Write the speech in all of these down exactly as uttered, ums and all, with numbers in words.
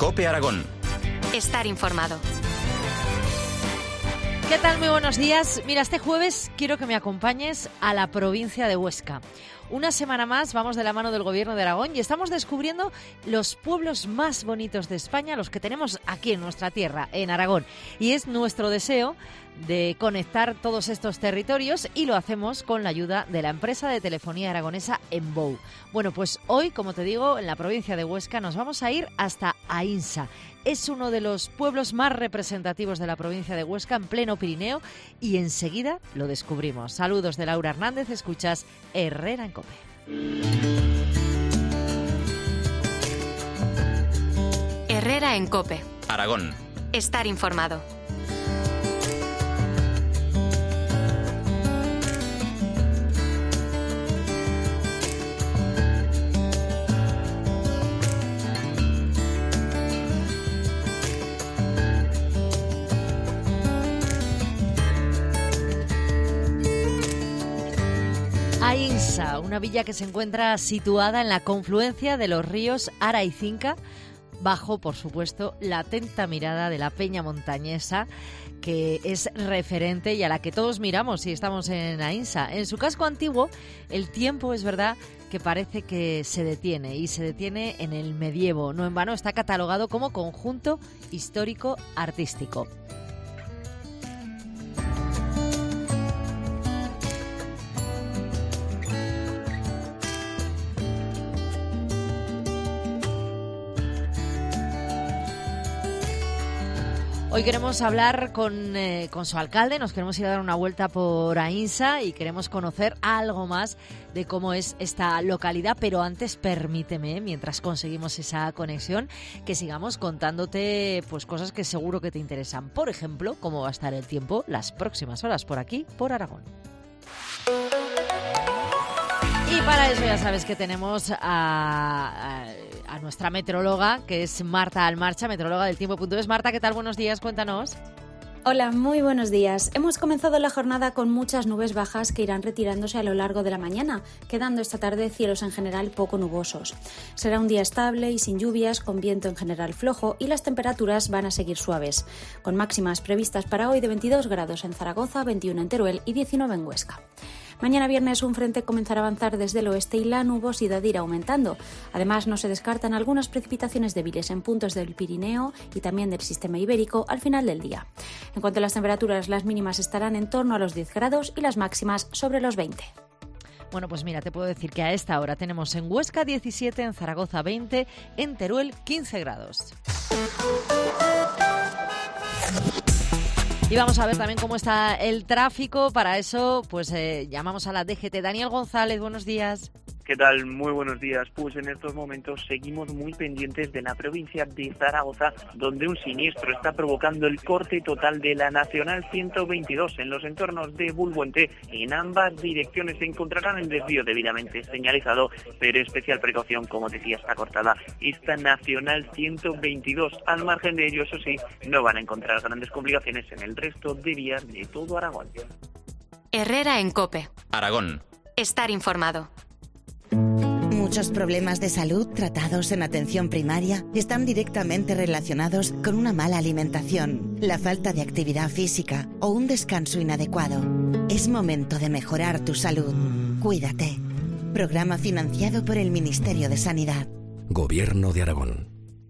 COPE Aragón. Estar informado. ¿Qué tal? Muy buenos días. Mira, este jueves quiero que me acompañes a la provincia de Huesca. Una semana más vamos de la mano del Gobierno de Aragón y estamos descubriendo los pueblos más bonitos de España, los que tenemos aquí en nuestra tierra, en Aragón. Y es nuestro deseo de conectar todos estos territorios y lo hacemos con la ayuda de la empresa de telefonía aragonesa Embou. Bueno, pues hoy, como te digo, en la provincia de Huesca nos vamos a ir hasta Aínsa. Es uno de los pueblos más representativos de la provincia de Huesca, en pleno Pirineo, y enseguida lo descubrimos. Saludos de Laura Hernández, escuchas Herrera en COPE. Herrera en COPE. Aragón. Estar informado. Aínsa, una villa que se encuentra situada en la confluencia de los ríos Ara y Cinca, bajo, por supuesto, la atenta mirada de la Peña Montañesa, que es referente y a la que todos miramos si estamos en Aínsa. En su casco antiguo, el tiempo es verdad que parece que se detiene, y se detiene en el medievo. No en vano está catalogado como conjunto histórico-artístico. Hoy queremos hablar con, eh, con su alcalde, nos queremos ir a dar una vuelta por Aínsa y queremos conocer algo más de cómo es esta localidad, pero antes permíteme, mientras conseguimos esa conexión, que sigamos contándote pues cosas que seguro que te interesan. Por ejemplo, cómo va a estar el tiempo las próximas horas por aquí, por Aragón. Y para eso ya sabes que tenemos a, a, a nuestra meteoróloga, que es Marta Almarcha, meteoróloga del tiempo punto es. Marta, ¿qué tal? Buenos días, cuéntanos. Hola, muy buenos días. Hemos comenzado la jornada con muchas nubes bajas que irán retirándose a lo largo de la mañana, quedando esta tarde cielos en general poco nubosos. Será un día estable y sin lluvias, con viento en general flojo, y las temperaturas van a seguir suaves, con máximas previstas para hoy de veintidós grados en Zaragoza, veintiuno en Teruel y diecinueve en Huesca. Mañana viernes un frente comenzará a avanzar desde el oeste y la nubosidad irá aumentando. Además, no se descartan algunas precipitaciones débiles en puntos del Pirineo y también del sistema ibérico al final del día. En cuanto a las temperaturas, las mínimas estarán en torno a los diez grados y las máximas sobre los veinte. Bueno, pues mira, te puedo decir que a esta hora tenemos en Huesca diecisiete, en Zaragoza veinte, en Teruel quince grados. Y vamos a ver también cómo está el tráfico. Para eso, pues eh, llamamos a la D G T. Daniel González, buenos días. ¿Qué tal? Muy buenos días. Pues en estos momentos seguimos muy pendientes de la provincia de Zaragoza, donde un siniestro está provocando el corte total de la Nacional ciento veintidós. En los entornos de Bulbuente, en ambas direcciones se encontrarán el desvío debidamente señalizado, pero especial precaución, como decía, está cortada esta Nacional ciento veintidós. Al margen de ello, eso sí, no van a encontrar grandes complicaciones en el resto de vías de todo Aragón. Herrera en COPE. Aragón. Estar informado. Muchos problemas de salud tratados en atención primaria están directamente relacionados con una mala alimentación, la falta de actividad física o un descanso inadecuado. Es momento de mejorar tu salud. Cuídate. Programa financiado por el Ministerio de Sanidad. Gobierno de Aragón.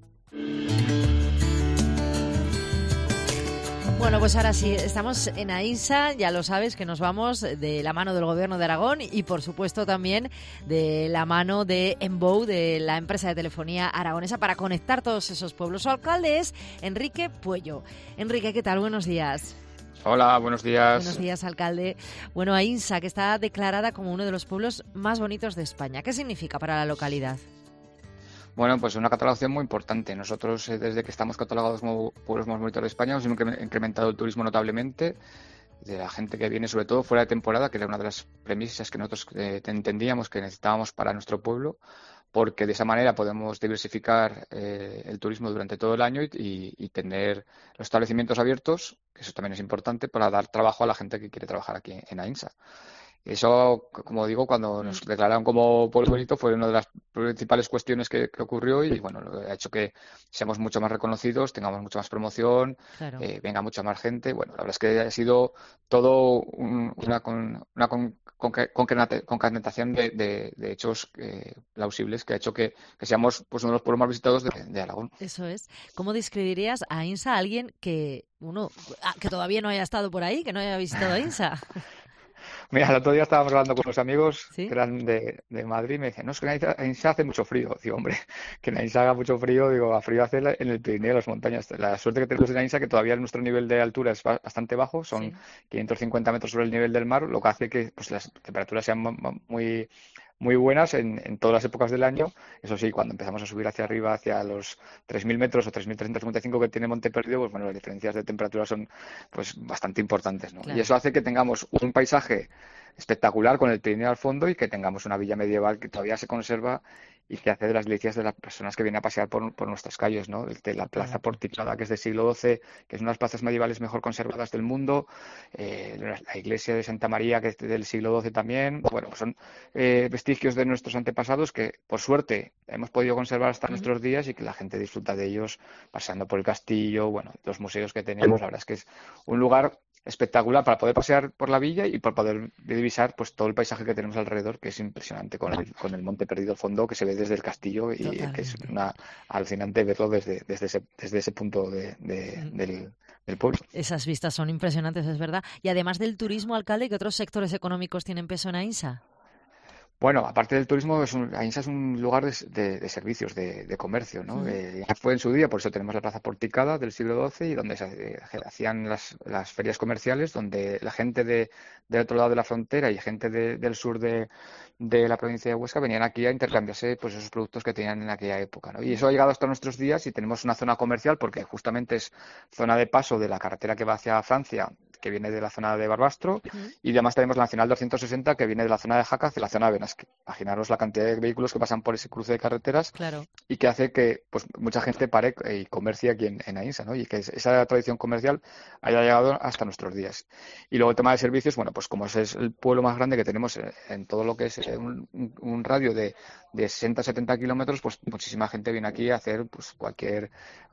Bueno, pues ahora sí, estamos en Aínsa, ya lo sabes que nos vamos de la mano del Gobierno de Aragón y por supuesto también de la mano de Embou, de la empresa de telefonía aragonesa, para conectar todos esos pueblos. Su alcalde es Enrique Puello. Enrique, ¿qué tal? Buenos días. Hola, buenos días. Buenos días, alcalde. Bueno, Aínsa, que está declarada como uno de los pueblos más bonitos de España. ¿Qué significa para la localidad? Bueno, pues una catalogación muy importante. Nosotros, eh, desde que estamos catalogados como pueblos más bonitos de España, hemos incrementado el turismo notablemente, de la gente que viene, sobre todo fuera de temporada, que era una de las premisas que nosotros eh, entendíamos que necesitábamos para nuestro pueblo, porque de esa manera podemos diversificar eh, el turismo durante todo el año y, y, y tener los establecimientos abiertos, que eso también es importante, para dar trabajo a la gente que quiere trabajar aquí en Aínsa. Eso, como digo, cuando nos declararon como pueblo bonito fue una de las principales cuestiones que, que ocurrió y bueno, ha hecho que seamos mucho más reconocidos, tengamos mucha más promoción, Claro. eh, venga mucha más gente. Bueno, la verdad es que ha sido todo un- una, con, una con, conca- concatenate- concatenación de, de- de hechos eh, plausibles que ha hecho que, que seamos pues, uno de los pueblos más visitados de, de Aragón. Eso es. ¿Cómo describirías a INSA a alguien que uno ah, que todavía no haya estado por ahí, que no haya visitado a INSA? Mira, el otro día estábamos hablando con unos amigos ¿Sí? que eran de, de Madrid y me decían, no, es que en Ainsa, Ainsa hace mucho frío. Digo, hombre, que en Ainsa haga mucho frío, digo, a frío hace la- en el Pirineo, en las montañas. La suerte que tenemos en Ainsa que todavía nuestro nivel de altura es ba- bastante bajo, son Sí. quinientos cincuenta metros sobre el nivel del mar, lo que hace que pues, las temperaturas sean mu- mu- muy, muy buenas en, en todas las épocas del año. Eso sí, cuando empezamos a subir hacia arriba, hacia los tres mil metros o tres mil trescientos cincuenta y cinco que tiene Monte Perdido, pues bueno, las diferencias de temperatura son pues bastante importantes, ¿no? Claro. Y eso hace que tengamos un paisaje espectacular con el Pirineo al fondo y que tengamos una villa medieval que todavía se conserva y que hace de las delicias de las personas que vienen a pasear por, por nuestras calles, ¿no? De la plaza porticada, que es del siglo doce, que es una de las plazas medievales mejor conservadas del mundo, eh, la la iglesia de Santa María, que es del siglo doce también. Bueno, pues son eh, vestigios de nuestros antepasados que, por suerte, hemos podido conservar hasta Ujú. nuestros días y que la gente disfruta de ellos paseando por el castillo, bueno, los museos que tenemos. La verdad es que es un lugar espectacular para poder pasear por la villa y por poder divisar pues todo el paisaje que tenemos alrededor, que es impresionante con el, con el Monte Perdido al fondo que se ve desde el castillo y que es Totalmente. una alucinante verlo desde, desde ese, desde ese punto de, de- Mm. del, del pueblo. Esas vistas son impresionantes, es verdad. Y además del turismo, alcalde, ¿qué otros sectores económicos tienen peso en AINSA? Bueno, aparte del turismo, es un, Ainsa es un lugar de, de- de servicios, de, de comercio, ¿no? Ujú. Eh, ya fue en su día, por eso tenemos la plaza porticada del siglo doce y donde se eh, hacían las, las ferias comerciales, donde la gente de, del otro lado de la frontera y gente de- del sur de, de la provincia de Huesca venían aquí a intercambiarse pues esos productos que tenían en aquella época, ¿no? Y eso ha llegado hasta nuestros días y tenemos una zona comercial porque justamente es zona de paso de la carretera que va hacia Francia, que viene de la zona de Barbastro, Ujú. y además tenemos la Nacional doscientos sesenta que viene de la zona de Jaca hacia la zona de Benasque. Imaginaros la cantidad de vehículos que pasan por ese cruce de carreteras Claro. y que hace que pues mucha gente pare y comercie aquí en, en Ainsa, ¿no? Y que es- esa tradición comercial haya llegado hasta nuestros días. Y luego el tema de servicios, bueno, pues como ese es el pueblo más grande que tenemos en, en todo lo que es eh, un, un- un radio de, de sesenta a setenta kilómetros, pues muchísima gente viene aquí a hacer pues cualquier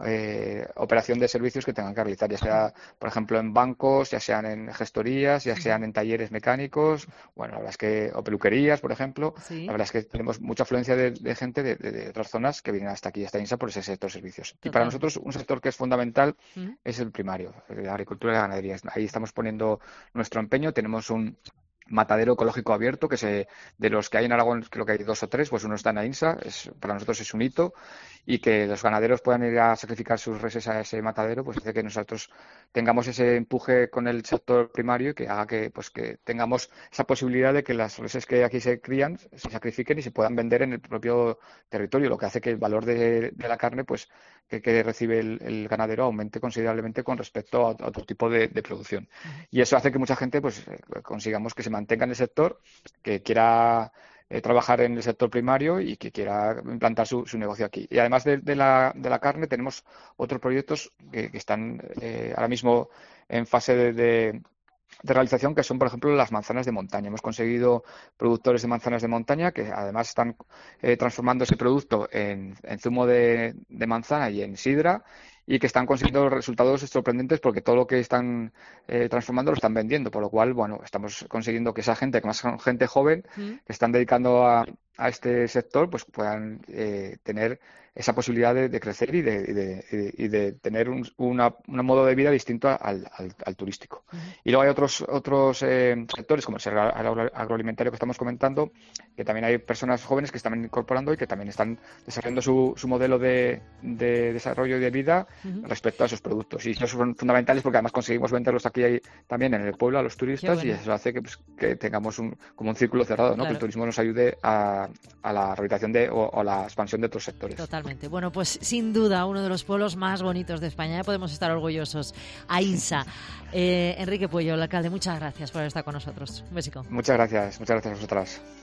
eh, operación de servicios que tengan que realizar, ya sea, por ejemplo, en bancos, ya sean en gestorías, ya sean en talleres mecánicos, bueno, la verdad es que, o peluquerías, por ejemplo. Sí. La verdad es que tenemos mucha afluencia de, de gente de, de- de otras zonas que vienen hasta aquí, hasta INSA, por ese sector servicios. Y para Totalmente. nosotros, un sector que es fundamental Ujú. es el primario, la agricultura y la ganadería. Ahí estamos poniendo nuestro empeño. Tenemos un matadero ecológico abierto, que se, de los que hay en Aragón, creo que hay dos o tres, pues uno está en AINSA, es, para nosotros es un hito, y que los ganaderos puedan ir a sacrificar sus reses a ese matadero, pues hace que nosotros tengamos ese empuje con el sector primario y que haga que, pues, que tengamos esa posibilidad de que las reses que aquí se crían se sacrifiquen y se puedan vender en el propio territorio, lo que hace que el valor de, de la carne, pues, que, que recibe el, el ganadero aumente considerablemente con respecto a, a otro tipo de, de producción. Y eso hace que mucha gente, pues, eh, consigamos que se mantenga en el sector, que quiera eh, trabajar en el sector primario y que quiera implantar su, su negocio aquí. Y además de, de la, de la carne, tenemos otros proyectos que, que están eh, ahora mismo en fase de, de, de realización, que son, por ejemplo, las manzanas de montaña. Hemos conseguido productores de manzanas de montaña que además están eh, transformando ese producto en, en zumo de, de manzana y en sidra, y que están consiguiendo resultados sorprendentes porque todo lo que están eh, transformando lo están vendiendo, por lo cual, bueno, estamos consiguiendo que esa gente, que más son gente joven, Mm. que están dedicando a, a este sector, pues puedan eh, tener esa posibilidad de, de crecer y de, y de, y de tener un una, un modo de vida distinto al, al, al turístico. Ujú. Y luego hay otros otros eh, sectores, como el sector agro- agroalimentario que estamos comentando, que también hay personas jóvenes que están incorporando y que también están desarrollando su, su modelo de, de desarrollo y de vida Ujú. respecto a esos productos. Y esos son fundamentales porque además conseguimos venderlos aquí ahí, también en el pueblo a los turistas, Qué y bueno. eso hace que, pues, que tengamos un, como un círculo cerrado, ¿no? Claro. Que el turismo nos ayude a, a la rehabilitación de, o, o la expansión de otros sectores. Totalmente. Bueno, pues sin duda uno de los pueblos más bonitos de España. Ya podemos estar orgullosos. AINSA. Eh, Enrique Puello, el alcalde, muchas gracias por estar con nosotros. Un besico. Muchas gracias, muchas gracias a vosotras.